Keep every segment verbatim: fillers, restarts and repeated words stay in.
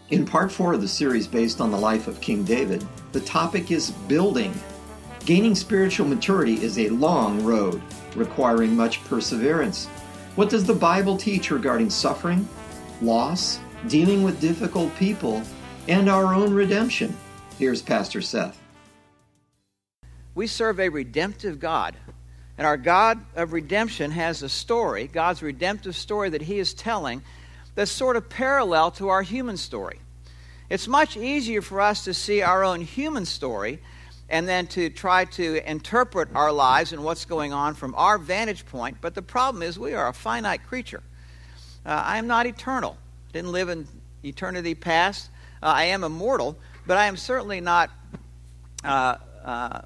In part four of the series based on the life of King David, the topic is building. Gaining spiritual maturity is a long road, requiring much perseverance. What does the Bible teach regarding suffering, loss, dealing with difficult people, and our own redemption? Here's Pastor Seth. We serve a redemptive God, and our God of redemption has a story, God's redemptive story that He is telling, that's sort of parallel to our human story. It's much easier for us to see our own human story and then to try to interpret our lives and what's going on from our vantage point, but the problem is we are a finite creature. Uh, I am not eternal. Didn't live in eternity past. Uh, I am immortal, but I am certainly not uh, uh,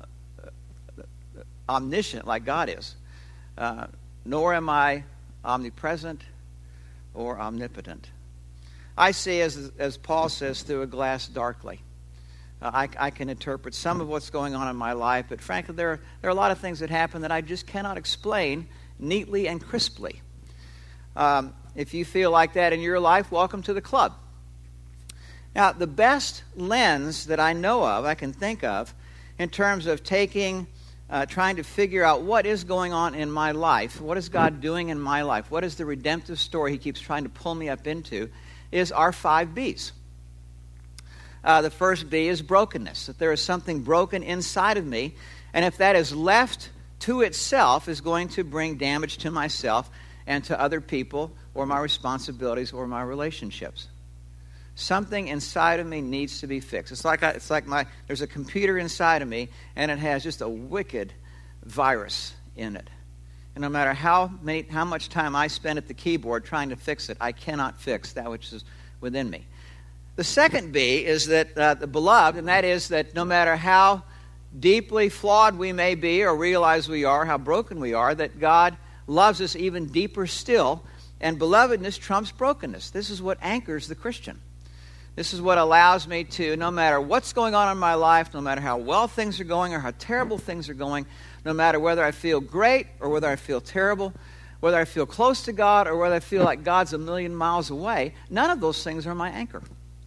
omniscient like God is, uh, nor am I omnipresent or omnipotent. I see, as as Paul says, through a glass darkly. Uh, I, I can interpret some of what's going on in my life, but frankly, there are, there are a lot of things that happen that I just cannot explain neatly and crisply. Um, if you feel like that in your life, welcome to the club. Now, the best lens that I know of, I can think of, in terms of taking Uh, trying to figure out what is going on in my life, what is God doing in my life, what is the redemptive story He keeps trying to pull me up into, is our five B's. Uh, the first B is brokenness, that there is something broken inside of me, and if that is left to itself, is going to bring damage to myself and to other people, or my responsibilities, or my relationships. Something inside of me needs to be fixed. It's like I, it's like my there's a computer inside of me, and it has just a wicked virus in it. And no matter how many, how much time I spend at the keyboard trying to fix it, I cannot fix that which is within me. The second B is that uh, the beloved, and that is that no matter how deeply flawed we may be, or realize we are, how broken we are, that God loves us even deeper still, and belovedness trumps brokenness. This is what anchors the Christian. This is what allows me to, no matter what's going on in my life, no matter how well things are going or how terrible things are going, no matter whether I feel great or whether I feel terrible, whether I feel close to God or whether I feel like God's a million miles away, none of those things are my anchor.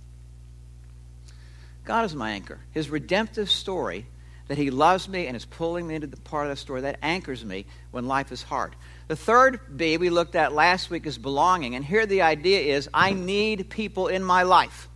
God is my anchor. His redemptive story, that He loves me and is pulling me into the part of that story, that anchors me when life is hard. The third B we looked at last week is belonging, and here the idea is I need people in my life.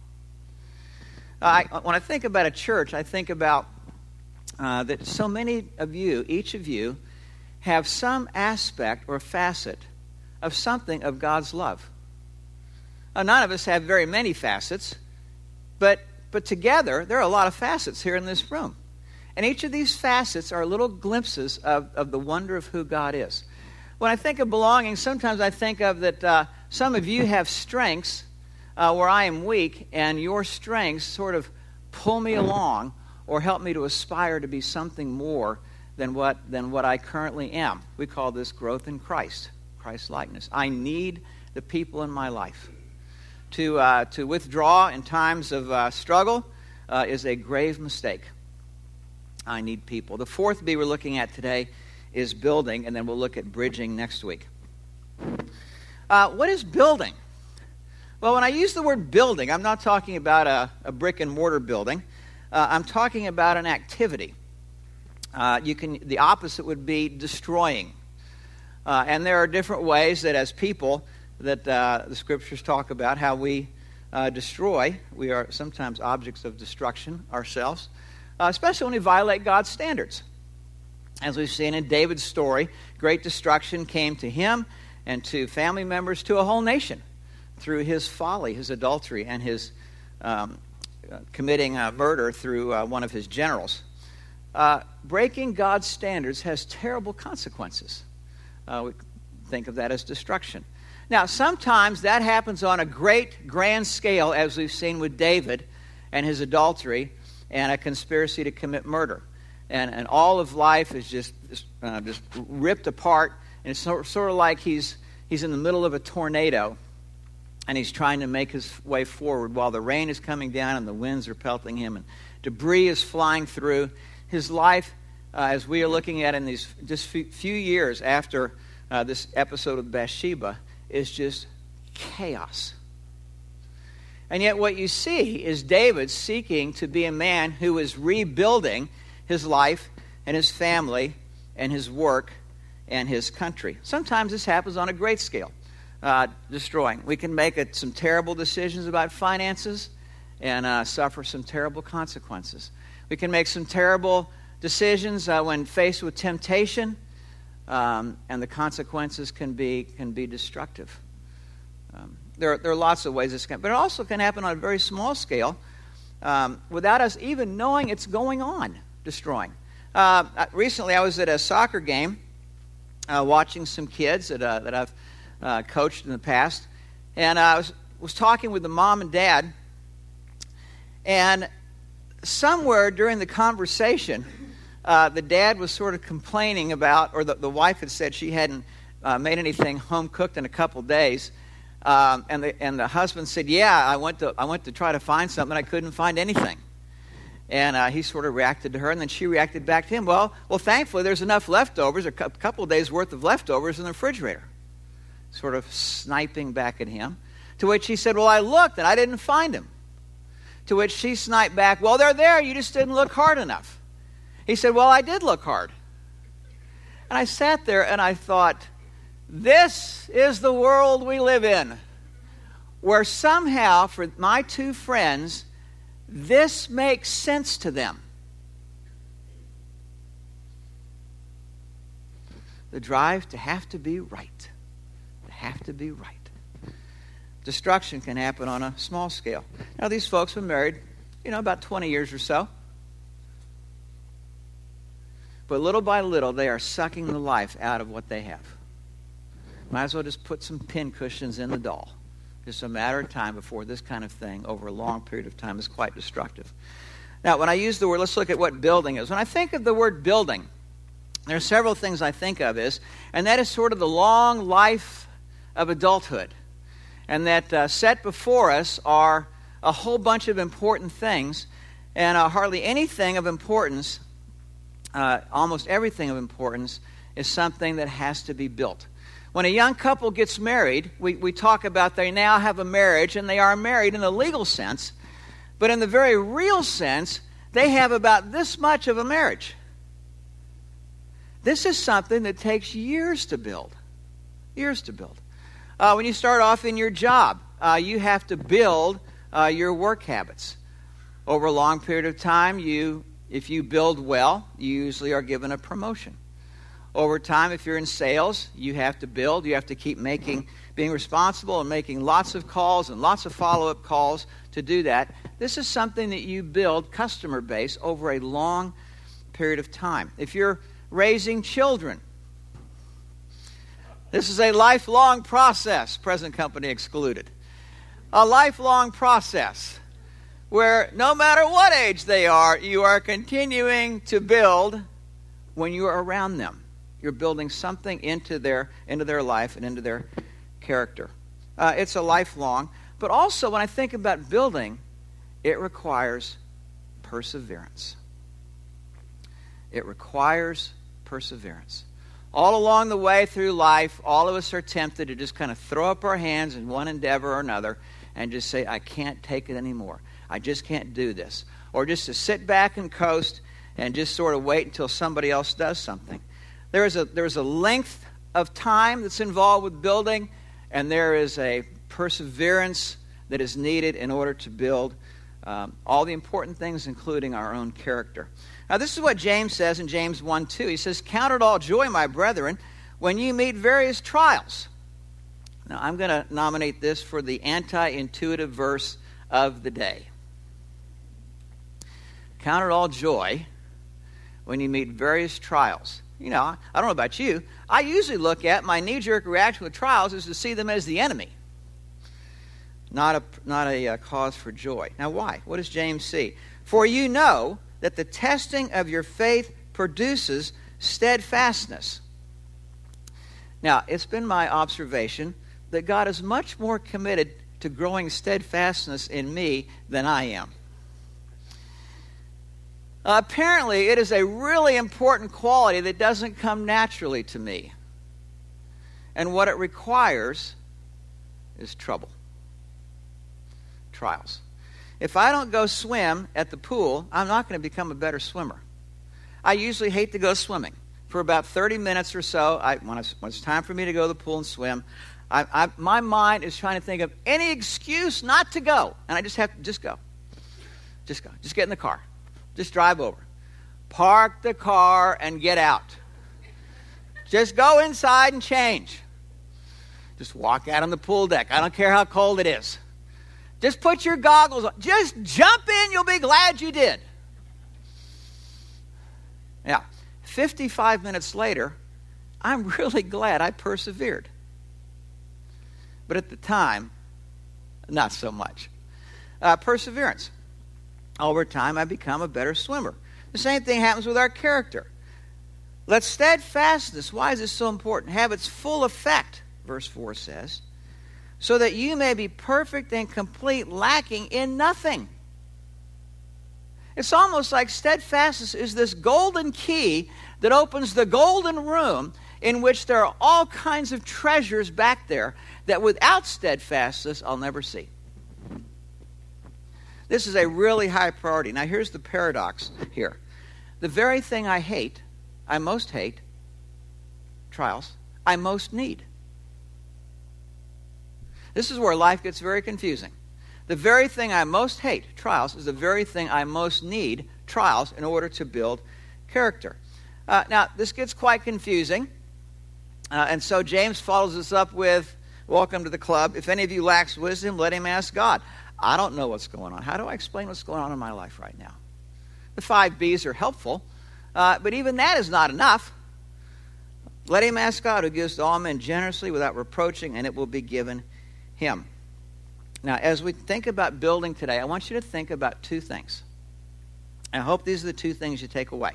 I, when I think about a church, I think about uh, that so many of you, each of you, have some aspect or facet of something of God's love. Now, none of us have very many facets, but but together there are a lot of facets here in this room. And each of these facets are little glimpses of, of the wonder of who God is. When I think of belonging, sometimes I think of that uh, some of you have strengths Uh, where I am weak, and your strengths sort of pull me along or help me to aspire to be something more than what than what I currently am. We call this growth in Christ, Christ-likeness. I need the people in my life. To uh, to withdraw in times of uh, struggle uh, is a grave mistake. I need people. The fourth B we're looking at today is building, and then we'll look at bridging next week. Uh, what is building? Well, when I use the word building, I'm not talking about a, a brick and mortar building. Uh, I'm talking about an activity. Uh, you can the opposite would be destroying. Uh, and there are different ways that as people that uh, the scriptures talk about how we uh, destroy. We are sometimes objects of destruction ourselves, uh, especially when we violate God's standards. As we've seen in David's story, great destruction came to him and to family members, to a whole nation, through his folly, his adultery, and his um, uh, committing uh, murder through uh, one of his generals. Uh, breaking God's standards has terrible consequences. Uh, we think of that as destruction. Now, sometimes that happens on a great, grand scale, as we've seen with David and his adultery and a conspiracy to commit murder. And, and all of life is just uh, just ripped apart, and it's sort, sort of like he's he's in the middle of a tornado, and he's trying to make his way forward while the rain is coming down and the winds are pelting him, and debris is flying through. His life, uh, as we are looking at in these just few years after uh, this episode of Bathsheba, is just chaos. And yet what you see is David seeking to be a man who is rebuilding his life and his family and his work and his country. Sometimes this happens on a great scale, uh, destroying. We can make a, some terrible decisions about finances and uh, suffer some terrible consequences. We can make some terrible decisions uh, when faced with temptation, um, and the consequences can be can be destructive. Um, there, are, there are lots of ways this can, but it also can happen on a very small scale, um, without us even knowing it's going on, destroying. Uh, recently, I was at a soccer game, uh, watching some kids that uh, that I've uh, coached in the past, and I was was talking with the mom and dad, and somewhere during the conversation, uh, the dad was sort of complaining about, or the, the wife had said she hadn't uh, made anything home cooked in a couple days, um, and the and the husband said, "Yeah, I went to I went to try to find something, I couldn't find anything." And uh, he sort of reacted to her, and then she reacted back to him. Well, well, thankfully, there's enough leftovers, a couple of days worth of leftovers in the refrigerator. Sort of sniping back at him. To which he said, "Well, I looked and I didn't find them." To which she sniped back, "Well, they're there, you just didn't look hard enough." He said, "Well, I did look hard." And I sat there and I thought, this is the world we live in, where somehow for my two friends, this makes sense to them. The drive to have to be right. To have to be right. Destruction can happen on a small scale. Now, these folks were married, you know, about twenty years or so. But little by little, they are sucking the life out of what they have. Might as well just put some pin cushions in the doll. Just a matter of time before this kind of thing, over a long period of time, is quite destructive. Now, when I use the word, let's look at what building is. When I think of the word building, there are several things I think of is, and that is sort of the long life of adulthood. And that uh, set before us are a whole bunch of important things, and uh, hardly anything of importance, uh, almost everything of importance, is something that has to be built. When a young couple gets married, we, we talk about they now have a marriage, and they are married in the legal sense, but in the very real sense, they have about this much of a marriage. This is something that takes years to build, years to build. Uh, when you start off in your job, uh, you have to build uh, your work habits. Over a long period of time, you, if you build well, you usually are given a promotion. Over time, if you're in sales, you have to build. You have to keep making, being responsible and making lots of calls and lots of follow-up calls to do that. This is something that you build customer base over a long period of time. If you're raising children, this is a lifelong process, present company excluded. A lifelong process where no matter what age they are, you are continuing to build when you are around them. You're building something into their into their life and into their character. Uh, it's a lifelong. But also, when I think about building, it requires perseverance. It requires perseverance. All along the way through life, all of us are tempted to just kind of throw up our hands in one endeavor or another and just say, I can't take it anymore. I just can't do this. Or just to sit back and coast and just sort of wait until somebody else does something. There is a, there is a length of time that's involved with building, and there is a perseverance that is needed in order to build um, all the important things, including our own character. Now, this is what James says in James one two. He says, "Count it all joy, my brethren, when you meet various trials." Now, I'm going to nominate this for the anti-intuitive verse of the day. Count it all joy when you meet various trials. You know, I don't know about you. I usually look at my knee-jerk reaction with trials is to see them as the enemy, not a, not a uh, cause for joy. Now, why? What does James see? "For you know that the testing of your faith produces steadfastness." Now, it's been my observation that God is much more committed to growing steadfastness in me than I am. Uh, apparently, it is a really important quality that doesn't come naturally to me. And what it requires is trouble. trials. If I don't go swim at the pool, I'm not going to become a better swimmer. I usually hate to go swimming. For about thirty minutes or so, I, when, it's, when it's time for me to go to the pool and swim, I, I, my mind is trying to think of any excuse not to go. And I just have to just go. Just go. Just get in the car. Just drive over. Park the car and get out. Just go inside and change. Just walk out on the pool deck. I don't care how cold it is. Just put your goggles on. Just jump in. You'll be glad you did. Yeah. fifty-five minutes later, I'm really glad I persevered. But at the time, not so much. Uh, perseverance. Over time, I become a better swimmer. The same thing happens with our character. Let steadfastness, why is this so important? Have its full effect, verse four says, so that you may be perfect and complete, lacking in nothing. It's almost like steadfastness is this golden key that opens the golden room in which there are all kinds of treasures back there that without steadfastness I'll never see. This is a really high priority. Now here's the paradox here. The very thing I hate, I most hate, trials, I most need. This is where life gets very confusing. The very thing I most hate, trials, is the very thing I most need, trials, in order to build character. Uh, now, this gets quite confusing. Uh, and so James follows this up with, welcome to the club. If any of you lacks wisdom, let him ask God. I don't know what's going on. How do I explain what's going on in my life right now? The five B's are helpful, uh, but even that is not enough. Let him ask God, who gives to all men generously without reproaching, and it will be given him. Now, as we think about building today, I want you to think about two things. I hope these are the two things you take away.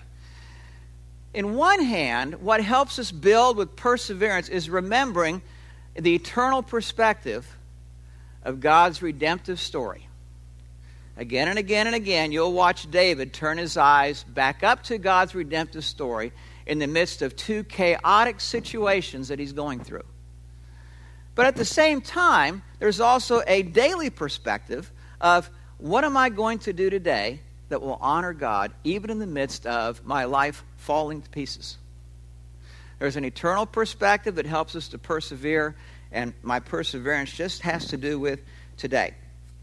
In one hand, what helps us build with perseverance is remembering the eternal perspective of God's redemptive story. Again and again and again, you'll watch David turn his eyes back up to God's redemptive story in the midst of two chaotic situations that he's going through. But at the same time, there's also a daily perspective of what am I going to do today that will honor God even in the midst of my life falling to pieces. There's an eternal perspective that helps us to persevere, and my perseverance just has to do with today.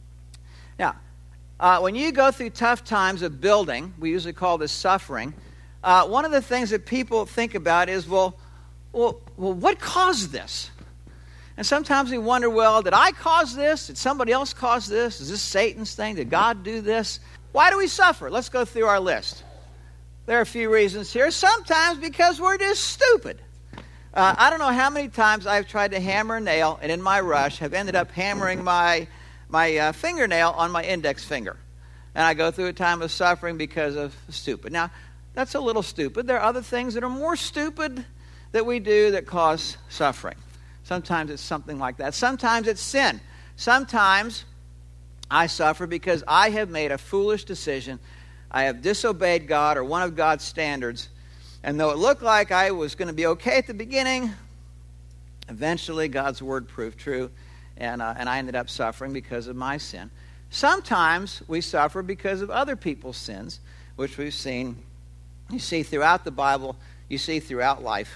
Now, uh, when you go through tough times of building, we usually call this suffering, uh, one of the things that people think about is, well, well, well, what caused this? And sometimes we wonder, well, did I cause this? Did somebody else cause this? Is this Satan's thing? Did God do this? Why do we suffer? Let's go through our list. There are a few reasons here. Sometimes because we're just stupid. Uh, I don't know how many times I've tried to hammer a nail, and in my rush have ended up hammering my, my uh, fingernail on my index finger. And I go through a time of suffering because of stupid. Now, that's a little stupid. There are other things that are more stupid that we do that cause suffering. Sometimes it's something like that. Sometimes it's sin. Sometimes I suffer because I have made a foolish decision. I have disobeyed God or one of God's standards. And though it looked like I was going to be okay at the beginning, eventually God's word proved true, and, uh, and I ended up suffering because of my sin. Sometimes we suffer because of other people's sins, which we've seen, you see throughout the Bible, you see throughout life.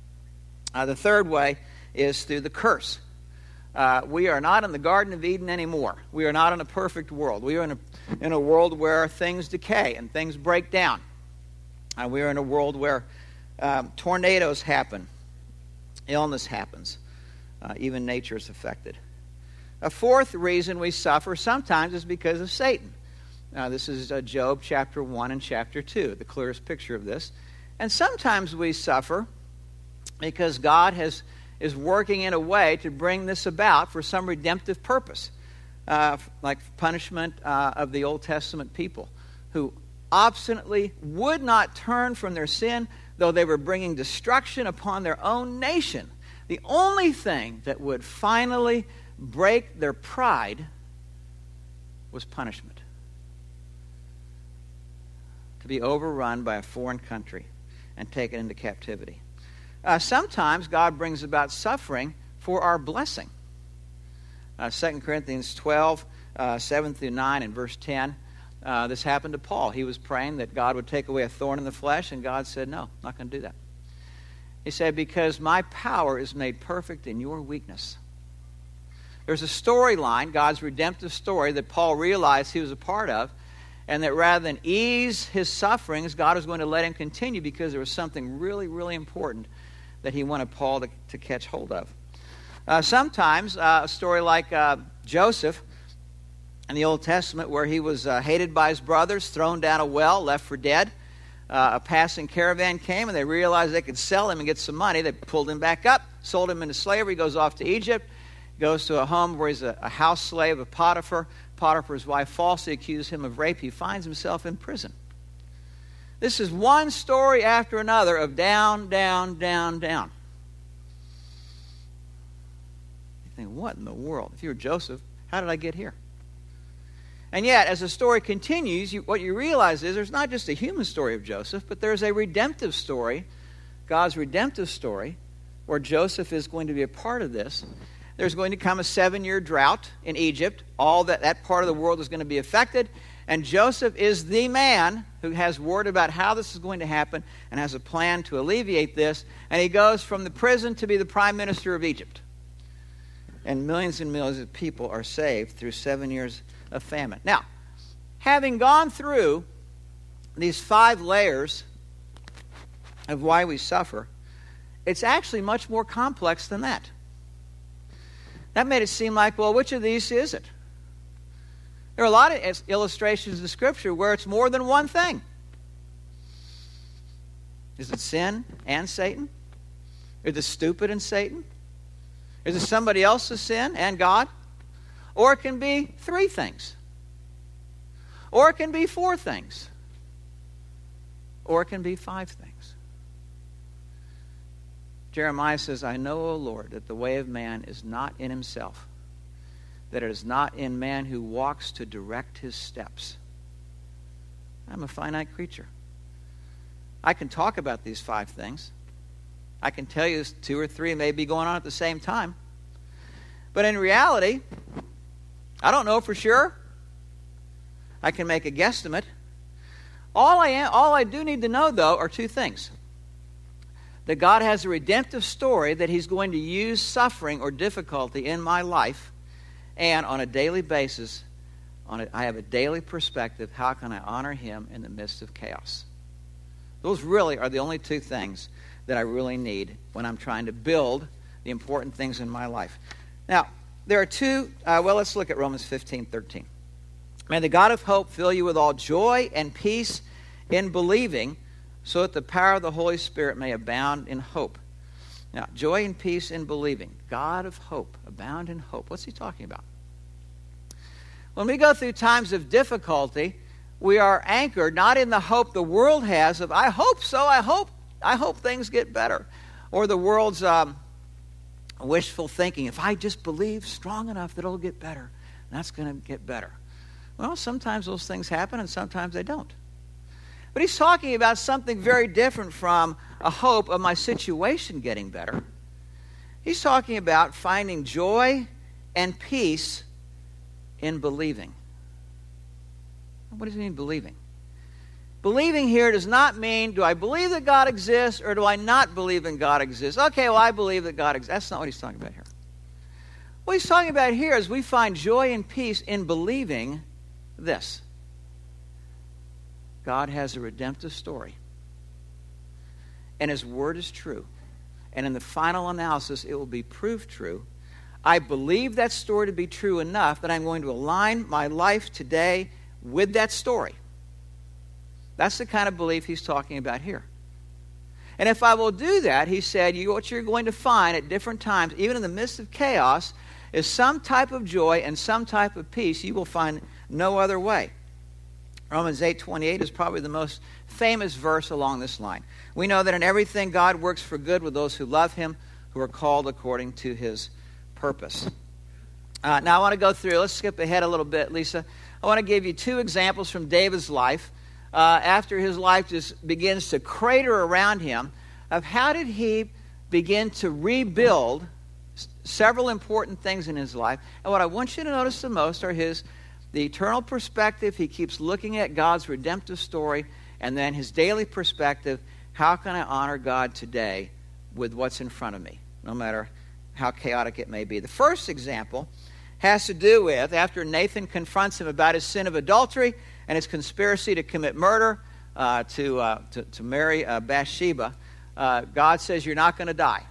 Uh, the third way is through the curse. Uh, we are not in the Garden of Eden anymore. We are not in a perfect world. We are in a, in a world where things decay and things break down. Uh, we are in a world where um, tornadoes happen, illness happens, uh, even nature is affected. A fourth reason we suffer sometimes is because of Satan. Now, this is uh, Job chapter one and chapter two, the clearest picture of this. And sometimes we suffer because God has is working in a way to bring this about for some redemptive purpose, uh, like punishment uh, of the Old Testament people who obstinately would not turn from their sin, though they were bringing destruction upon their own nation. The only thing that would finally break their pride was punishment. To be overrun by a foreign country and taken into captivity. Uh, sometimes God brings about suffering for our blessing. Uh, Second Corinthians twelve, uh, seven through nine and verse ten. Uh, this happened to Paul. He was praying that God would take away a thorn in the flesh, and God said, no, I'm not going to do that. He said, because my power is made perfect in your weakness. There's a storyline, God's redemptive story, that Paul realized he was a part of, and that rather than ease his sufferings, God was going to let him continue because there was something really, really important that he wanted Paul to, to catch hold of. Uh, sometimes, uh, a story like uh, Joseph in the Old Testament, where he was uh, hated by his brothers, thrown down a well, left for dead. Uh, a passing caravan came, and they realized they could sell him and get some money. They pulled him back up, sold him into slavery, goes off to Egypt, goes to a home where he's a, a house slave of Potiphar. Potiphar's wife falsely accused him of rape. He finds himself in prison. This is one story after another of down, down, down, down. You think, what in the world? If you were Joseph, how did I get here? And yet, as the story continues, you, what you realize is there's not just a human story of Joseph, but there's a redemptive story, God's redemptive story, where Joseph is going to be a part of this. There's going to come a seven-year drought in Egypt. All that, that part of the world is going to be affected. And Joseph is the man who has word about how this is going to happen and has a plan to alleviate this. And he goes from the prison to be the prime minister of Egypt. And millions and millions of people are saved through seven years of famine. Now, having gone through these five layers of why we suffer, it's actually much more complex than that. That made it seem like, well, which of these is it? There are a lot of illustrations in Scripture where it's more than one thing. Is it sin and Satan? Is it stupid and Satan? Is it somebody else's sin and God? Or it can be three things. Or it can be four things. Or it can be five things. Jeremiah says, I know, O Lord, that the way of man is not in himself, that it is not in man who walks to direct his steps. I'm a finite creature. I can talk about these five things. I can tell you two or three may be going on at the same time. But in reality, I don't know for sure. I can make a guesstimate. All I am, all I do need to know, though, are two things. That God has a redemptive story that he's going to use suffering or difficulty in my life, and on a daily basis, on a, I have a daily perspective, how can I honor him in the midst of chaos? Those really are the only two things that I really need when I'm trying to build the important things in my life. Now, there are two, uh, well, let's look at Romans fifteen thirteen. May the God of hope fill you with all joy and peace in believing, so that the power of the Holy Spirit may abound in hope. Now, joy and peace in believing. God of hope, abound in hope. What's he talking about? When we go through times of difficulty, we are anchored not in the hope the world has of, I hope so, I hope, I hope things get better. Or the world's um, wishful thinking, if I just believe strong enough that it'll get better, that's going to get better. Well, sometimes those things happen and sometimes they don't. But he's talking about something very different from a hope of my situation getting better. He's talking about finding joy and peace in believing. What does he mean, believing? Believing here does not mean, do I believe that God exists or do I not believe in God exists? Okay, well, I believe that God exists. That's not what he's talking about here. What he's talking about here is we find joy and peace in believing this. God has a redemptive story. And his word is true. And in the final analysis, it will be proved true. I believe that story to be true enough that I'm going to align my life today with that story. That's the kind of belief he's talking about here. And if I will do that, he said, you, what you're going to find at different times, even in the midst of chaos, is some type of joy and some type of peace you will find no other way. Romans eight twenty-eight is probably the most famous verse along this line. We know that in everything God works for good with those who love him, who are called according to his purpose. Uh, now I want to go through, let's skip ahead a little bit, Lisa. I want to give you two examples from David's life, uh, after his life just begins to crater around him, of how did he begin to rebuild s- several important things in his life. And what I want you to notice the most are his The eternal perspective, he keeps looking at God's redemptive story, and then his daily perspective, how can I honor God today with what's in front of me, no matter how chaotic it may be. The first example has to do with after Nathan confronts him about his sin of adultery and his conspiracy to commit murder, uh, to, uh, to, to marry uh, Bathsheba, uh, God says, you're not going to die.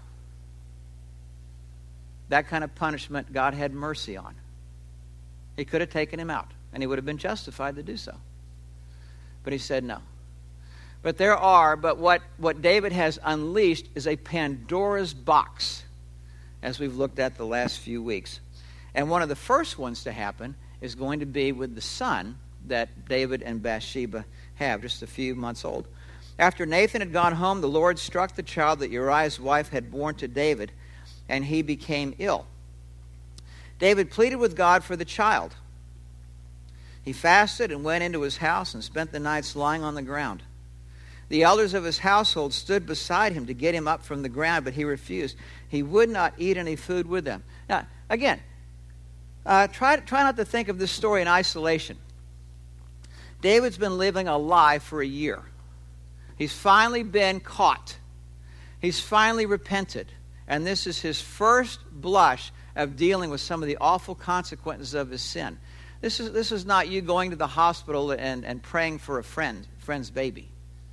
That kind of punishment God had mercy on. He could have taken him out, and he would have been justified to do so. But he said no. But there are, but what, what David has unleashed is a Pandora's box, as we've looked at the last few weeks. And one of the first ones to happen is going to be with the son that David and Bathsheba have, just a few months old. After Nathan had gone home, the Lord struck the child that Uriah's wife had borne to David, and he became ill. David pleaded with God for the child. He fasted and went into his house and spent the nights lying on the ground. The elders of his household stood beside him to get him up from the ground, but he refused. He would not eat any food with them. Now, again, uh, try, try not to think of this story in isolation. David's been living a lie for a year. He's finally been caught. He's finally repented. And this is his first blush of dealing with some of the awful consequences of his sin. This is, this is not you going to the hospital and, and praying for a friend, friend's baby.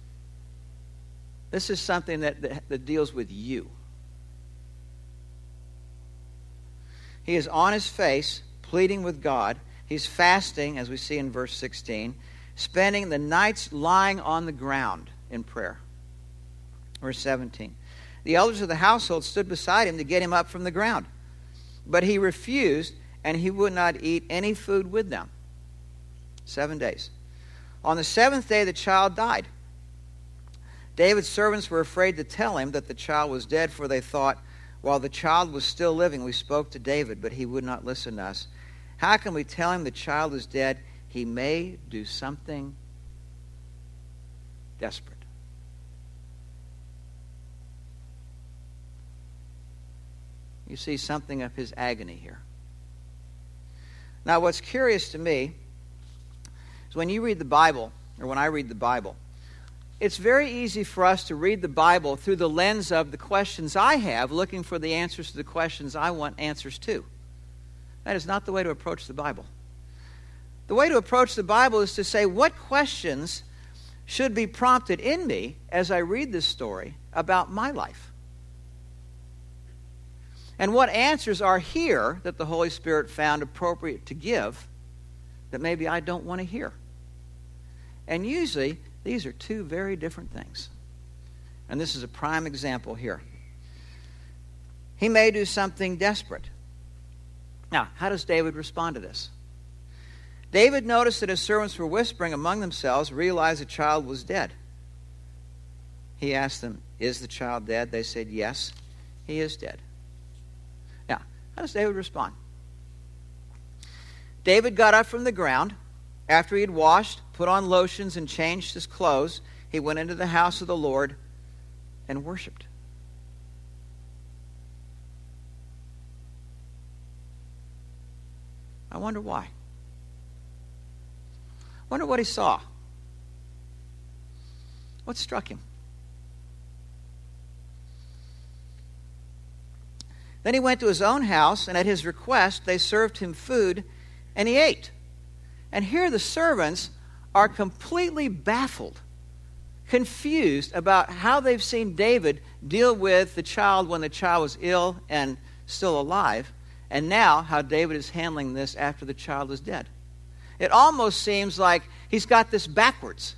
This is something that, that, that deals with you. He is on his face, pleading with God. He's fasting, as we see in verse sixteen, spending the nights lying on the ground in prayer. Verse seventeen. The elders of the household stood beside him to get him up from the ground. But he refused, and he would not eat any food with them. Seven days. On the seventh day, the child died. David's servants were afraid to tell him that the child was dead, for they thought, while the child was still living, we spoke to David, but he would not listen to us. How can we tell him the child is dead? He may do something desperate. You see something of his agony here. Now, what's curious to me is when you read the Bible, or when I read the Bible, it's very easy for us to read the Bible through the lens of the questions I have, looking for the answers to the questions I want answers to. That is not the way to approach the Bible. The way to approach the Bible is to say, what questions should be prompted in me as I read this story about my life? And what answers are here that the Holy Spirit found appropriate to give that maybe I don't want to hear? And usually, these are two very different things. And this is a prime example here. He may do something desperate. Now, how does David respond to this? David noticed that his servants were whispering among themselves, realized the child was dead. He asked them, is the child dead? They said, yes, he is dead. Now, how does David respond? David got up from the ground. After he had washed, put on lotions, and changed his clothes, he went into the house of the Lord and worshiped. I wonder why. I wonder what he saw. What struck him? Then he went to his own house, and at his request, they served him food, and he ate. And here the servants are completely baffled, confused about how they've seen David deal with the child when the child was ill and still alive, and now how David is handling this after the child is dead. It almost seems like he's got this backwards.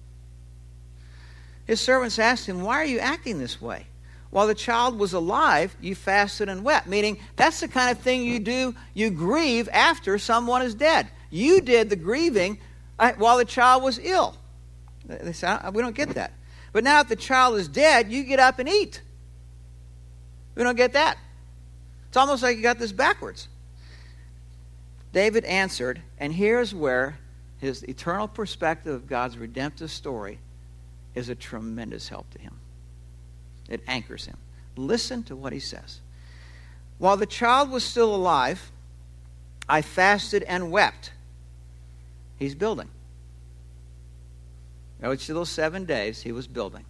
His servants asked him, why are you acting this way? While the child was alive, you fasted and wept. Meaning, that's the kind of thing you do, you grieve after someone is dead. You did the grieving while the child was ill. They said, we don't get that. But now if the child is dead, you get up and eat. We don't get that. It's almost like you got this backwards. David answered, and here's where his eternal perspective of God's redemptive story is a tremendous help to him. It anchors him. Listen to what he says. While the child was still alive, I fasted and wept. He's building. Each of those seven days, he was building.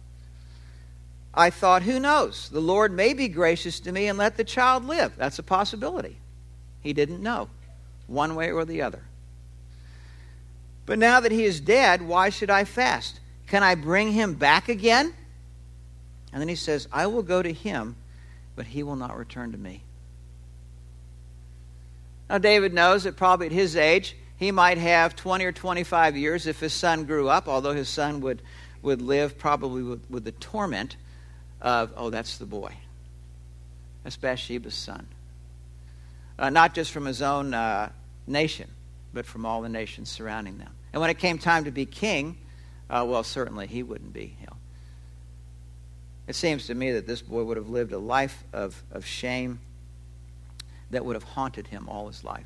I thought, who knows? The Lord may be gracious to me and let the child live. That's a possibility. He didn't know, one way or the other. But now that he is dead, why should I fast? Can I bring him back again? And then he says, I will go to him, but he will not return to me. Now, David knows that probably at his age, he might have twenty or twenty-five years if his son grew up, although his son would, would live probably with, with the torment of, oh, that's the boy. That's Bathsheba's son. Uh, not just from his own uh, nation, but from all the nations surrounding them. And when it came time to be king, uh, well, certainly he wouldn't be. You know. It seems to me that this boy would have lived a life of, of shame that would have haunted him all his life.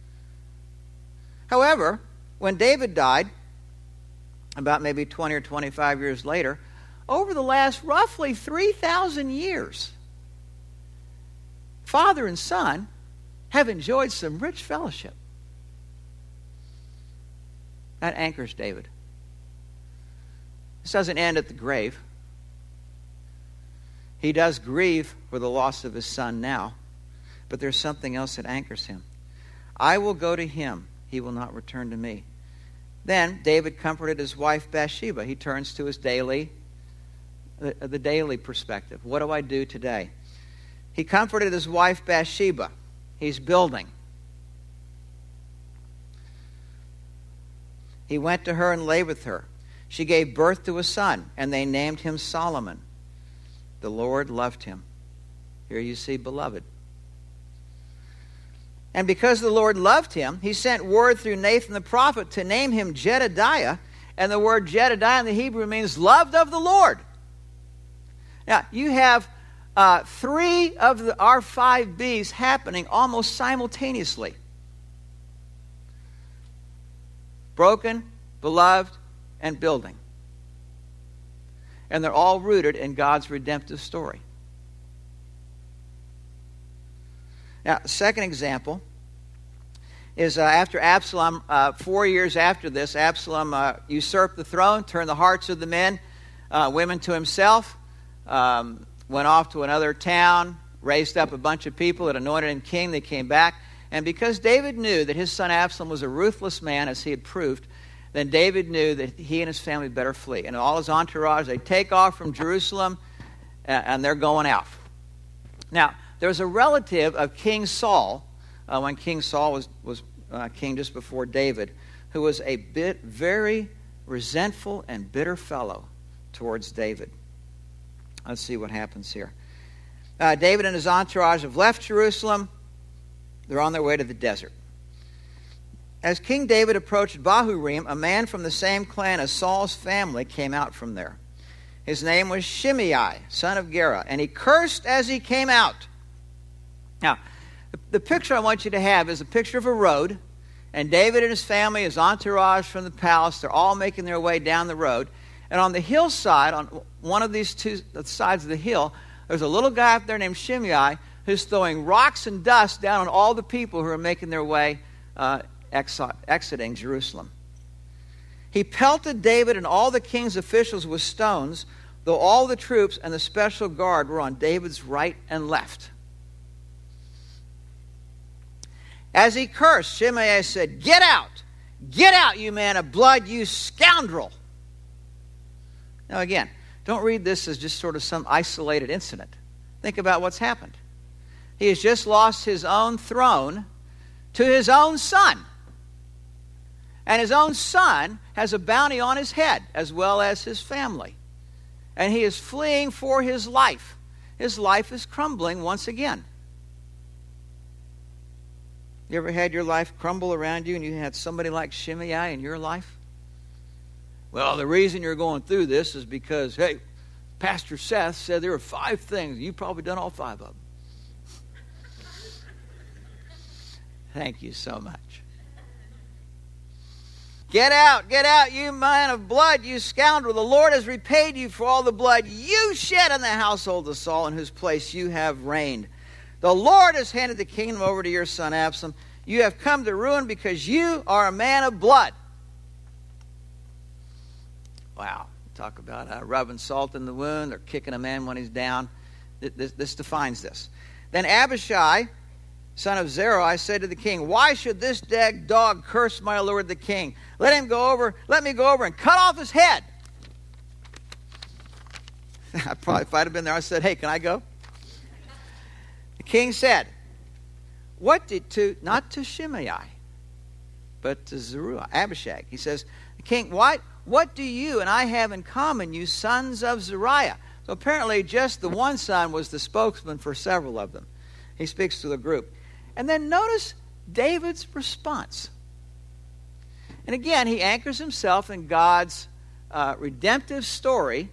However, when David died, about maybe twenty or twenty-five years later, over the last roughly three thousand years, father and son have enjoyed some rich fellowship. That anchors David. This doesn't end at the grave. He does grieve for the loss of his son now, but there's something else that anchors him. I will go to him. He will not return to me. Then David comforted his wife Bathsheba. He turns to his daily, the, the daily perspective. What do I do today? He comforted his wife Bathsheba. He's building. He went to her and lay with her. She gave birth to a son, and they named him Solomon. The Lord loved him. Here you see, beloved. And because the Lord loved him, he sent word through Nathan the prophet to name him Jedediah. And the word Jedediah in the Hebrew means loved of the Lord. Now, you have uh, three of the, our five B's happening almost simultaneously. Broken, beloved, and building. And they're all rooted in God's redemptive story. Now, second example is uh, after Absalom, uh, four years after this, Absalom uh, usurped the throne, turned the hearts of the men, uh, women to himself, um, went off to another town, raised up a bunch of people, had anointed him king. They came back. And because David knew that his son Absalom was a ruthless man, as he had proved, then David knew that he and his family better flee. And all his entourage, they take off from Jerusalem, and they're going out. Now, there was a relative of King Saul, uh, when King Saul was, was uh, king just before David, who was a bit very resentful and bitter fellow towards David. Let's see what happens here. Uh, David and his entourage have left Jerusalem. They're on their way to the desert. As King David approached Bahurim, a man from the same clan as Saul's family came out from there. His name was Shimei, son of Gera, and he cursed as he came out. Now, the, the picture I want you to have is a picture of a road, and David and his family, his entourage from the palace, they're all making their way down the road. And on the hillside, on one of these two sides of the hill, there's a little guy up there named Shimei who's throwing rocks and dust down on all the people who are making their way uh, ex- exiting Jerusalem. He pelted David and all the king's officials with stones, though all the troops and the special guard were on David's right and left. As he cursed, Shimei said, "Get out! Get out, you man of blood, you scoundrel!" Now again, don't read this as just sort of some isolated incident. Think about what's happened. He has just lost his own throne to his own son. And his own son has a bounty on his head, as well as his family. And he is fleeing for his life. His life is crumbling once again. You ever had your life crumble around you and you had somebody like Shimei in your life? Well, the reason you're going through this is because, hey, Pastor Seth said there were five things. You've probably done all five of them. Thank you so much. Get out, get out, you man of blood, you scoundrel. The Lord has repaid you for all the blood you shed in the household of Saul, in whose place you have reigned. The Lord has handed the kingdom over to your son Absalom. You have come to ruin because you are a man of blood. Wow. Talk about uh, rubbing salt in the wound or kicking a man when he's down. This, this defines this. Then Abishai, son of Zeruiah, said to the king, why should this dead dog curse my lord the king? Let him go over, let me go over and cut off his head. I probably, if I'd have been there, I said, hey, can I go? The king said, what did to, not to Shimei, but to Zeruiah, Abishag. He says, the king, what, what do you and I have in common, you sons of Zeruiah? So apparently just the one son was the spokesman for several of them. He speaks to the group. And then notice David's response. And again, he anchors himself in God's uh, redemptive story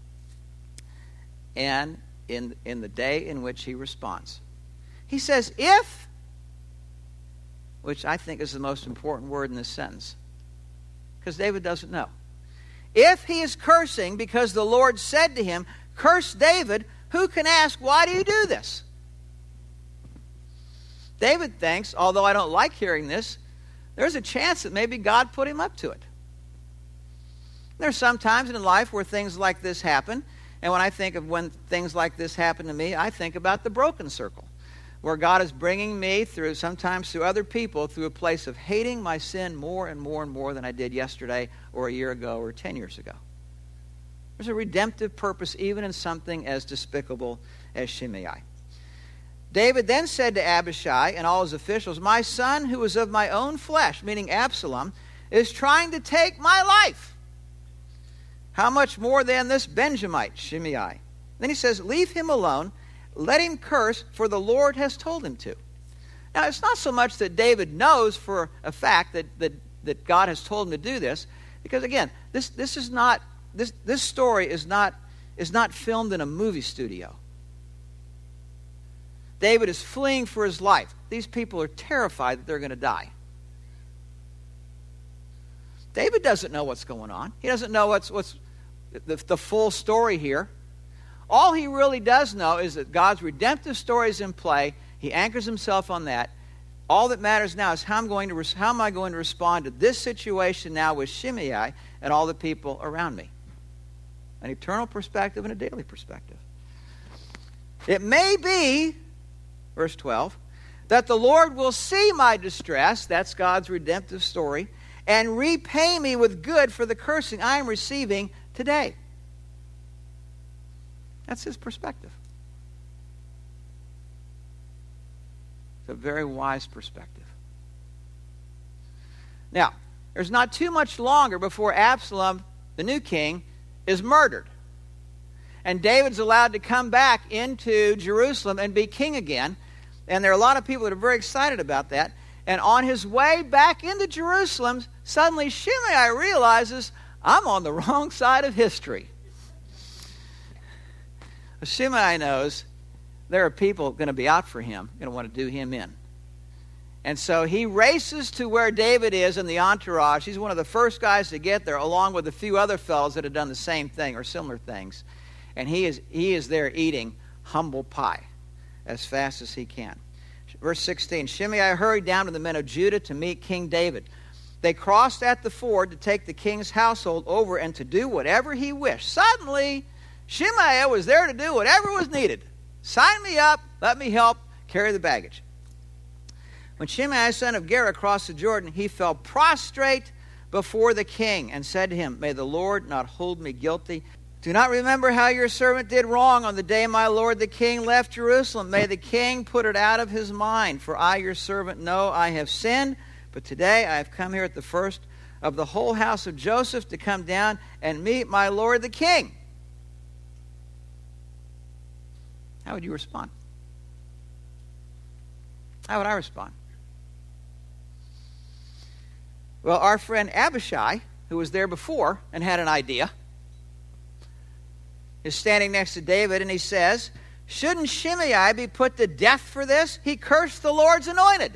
and in, in the day in which he responds. He says, if, which I think is the most important word in this sentence, because David doesn't know. If he is cursing because the Lord said to him, curse David, who can ask, why do you do this? David thinks, although I don't like hearing this, there's a chance that maybe God put him up to it. There's some times in life where things like this happen, and when I think of when things like this happen to me, I think about the broken circle, where God is bringing me through, sometimes through other people, through a place of hating my sin more and more and more than I did yesterday or a year ago or ten years ago. There's a redemptive purpose even in something as despicable as Shimei. David then said to Abishai and all his officials, my son who is of my own flesh, meaning Absalom, is trying to take my life. How much more than this Benjamite, Shimei? Then he says, leave him alone. Let him curse, for the Lord has told him to. Now, it's not so much that David knows for a fact that, that, that God has told him to do this, because again, this, this is not this, this story is not, is not filmed in a movie studio. David is fleeing for his life. These people are terrified that they're going to die. David doesn't know what's going on. He doesn't know what's what's the, the full story here. All he really does know is that God's redemptive story is in play. He anchors himself on that. All that matters now is how I'm going to how am I going to respond to this situation now with Shimei and all the people around me. An eternal perspective and a daily perspective. It may be, verse twelve, that the Lord will see my distress, that's God's redemptive story, and repay me with good for the cursing I am receiving today. That's his perspective. It's a very wise perspective. Now, there's not too much longer before Absalom, the new king, is murdered. And David's allowed to come back into Jerusalem and be king again. And there are a lot of people that are very excited about that. And on his way back into Jerusalem, suddenly Shimei realizes, I'm on the wrong side of history. Shimei knows there are people going to be out for him, going to want to do him in. And so he races to where David is in the entourage. He's one of the first guys to get there, along with a few other fellows that have done the same thing or similar things. And he is, he is there eating humble pie as fast as he can. Verse sixteen, Shimei hurried down to the men of Judah to meet King David. They crossed at the ford to take the king's household over and to do whatever he wished. Suddenly, Shimei was there to do whatever was needed. Sign me up, let me help carry the baggage. When Shimei, son of Gera, crossed the Jordan, he fell prostrate before the king and said to him, may the Lord not hold me guilty. Do not remember how your servant did wrong on the day my lord the king left Jerusalem. May the king put it out of his mind, for I, your servant, know I have sinned. But today I have come here at the first of the whole house of Joseph to come down and meet my lord the king. How would you respond? How would I respond? Well, our friend Abishai, who was there before and had an idea, is standing next to David, and he says, shouldn't Shimei be put to death for this? He cursed the Lord's anointed.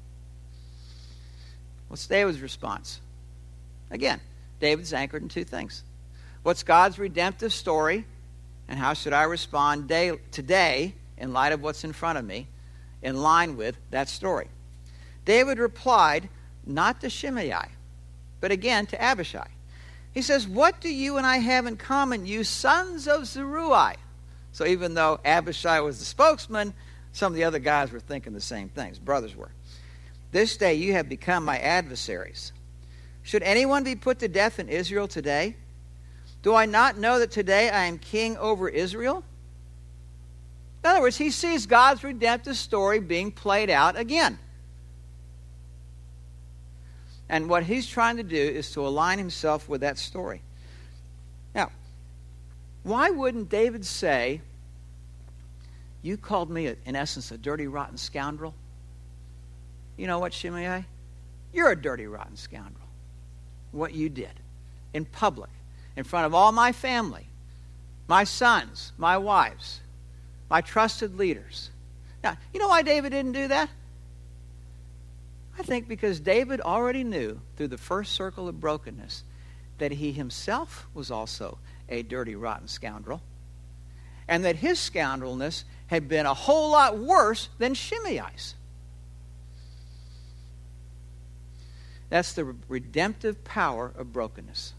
What's David's response? Again, David's anchored in two things. What's God's redemptive story, and how should I respond day, today in light of what's in front of me, in line with that story? David replied, not to Shimei, but again to Abishai. He says, what do you and I have in common, you sons of Zeruiah? So even though Abishai was the spokesman, some of the other guys were thinking the same things. Brothers were. This day you have become my adversaries. Should anyone be put to death in Israel today? Do I not know that today I am king over Israel? In other words, he sees God's redemptive story being played out again. And what he's trying to do is to align himself with that story. Now, why wouldn't David say, you called me, a, in essence, a dirty, rotten scoundrel? You know what, Shimei? You're a dirty, rotten scoundrel. What you did in public, in front of all my family, my sons, my wives, my trusted leaders. Now, you know why David didn't do that? I think because David already knew through the first circle of brokenness that he himself was also a dirty, rotten scoundrel, and that his scoundrelness had been a whole lot worse than Shimei's. That's the redemptive power of brokenness.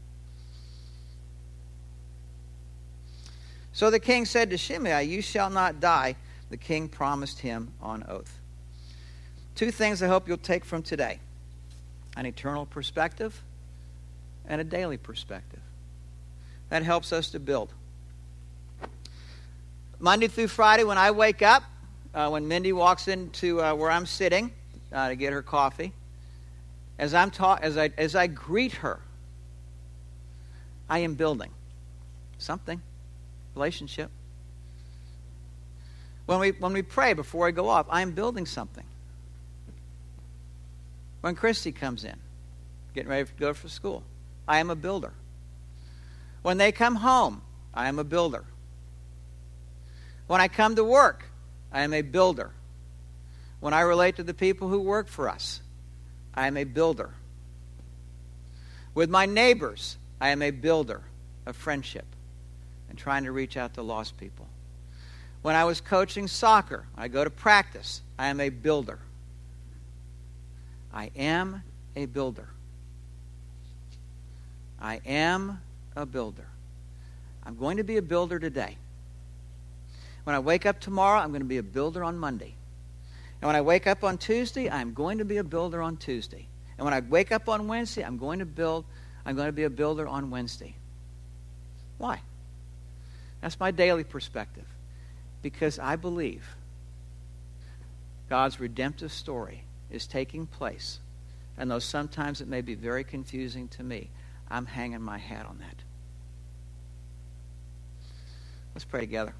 So the king said to Shimei, you shall not die. The king promised him on oath. Two things I hope you'll take from today. An eternal perspective and a daily perspective. That helps us to build. Monday through Friday when I wake up, uh, when Mindy walks into uh, where I'm sitting uh, to get her coffee, as I'm ta- as I as I greet her, I am building something, relationship. When we when we pray before I go off, I am building something. When Christy comes in, getting ready to go for school, I am a builder. When they come home, I am a builder. When I come to work, I am a builder. When I relate to the people who work for us, I am a builder. With my neighbors, I am a builder of friendship and trying to reach out to lost people. When I was coaching soccer, I go to practice, I am a builder. I am a builder. I am a builder. I'm going to be a builder today. When I wake up tomorrow, I'm going to be a builder on Monday. And when I wake up on Tuesday, I'm going to be a builder on Tuesday. And when I wake up on Wednesday, I'm going to build, I'm going to be a builder on Wednesday. Why? That's my daily perspective. Because I believe God's redemptive story is taking place. And though sometimes it may be very confusing to me, I'm hanging my hat on that. Let's pray together.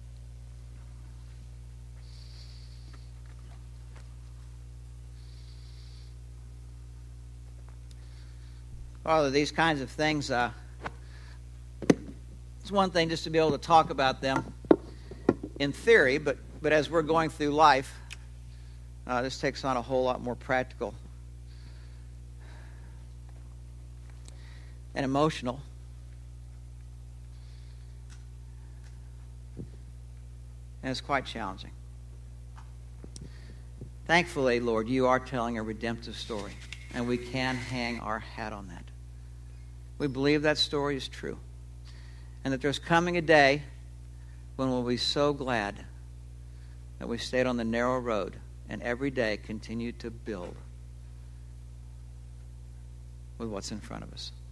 Father, these kinds of things, uh, it's one thing just to be able to talk about them in theory, but, but as we're going through life, uh, this takes on a whole lot more practical and emotional. And it's quite challenging. Thankfully, Lord, you are telling a redemptive story, and we can hang our hat on that. We believe that story is true, and that there's coming a day when we'll be so glad that we stayed on the narrow road and every day continue to build with what's in front of us.